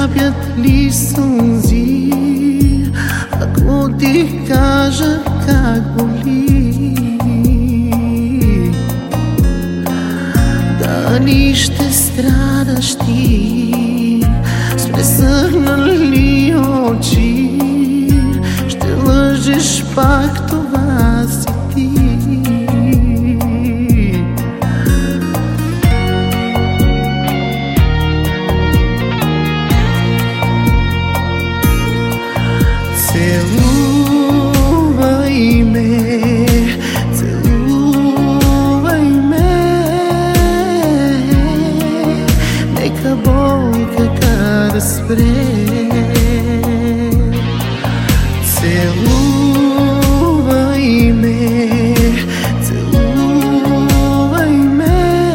капят ли сълзи, ако ти кажа как боли? Дали ще страдаш ти с пресъхнали очи? Ще лъжеш пак, това си ти. Целувай ме, целувай ме, нека болката да спре. Целувай ме, целувай ме,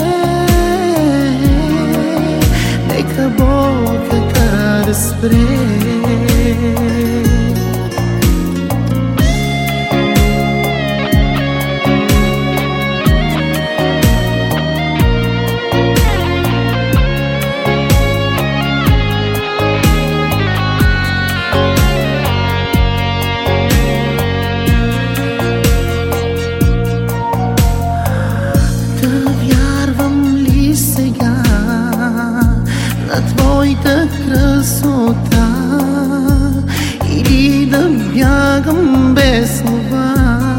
нека болката да спре. На твоята красота или да бягам без слова?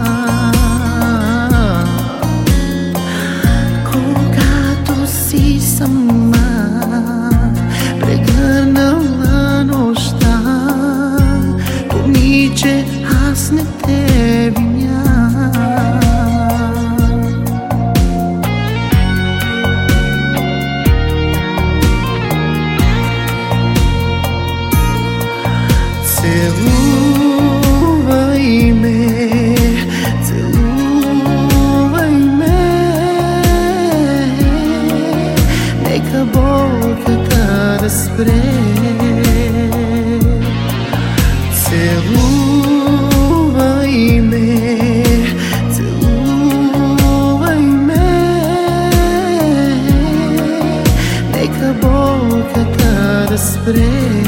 Когато си сама, прегърнала нощта, помни, че аз не те виня. Целувай ме, целувай ме, нека болката да спре. Целувай ме, целувай ме, нека болката да спре.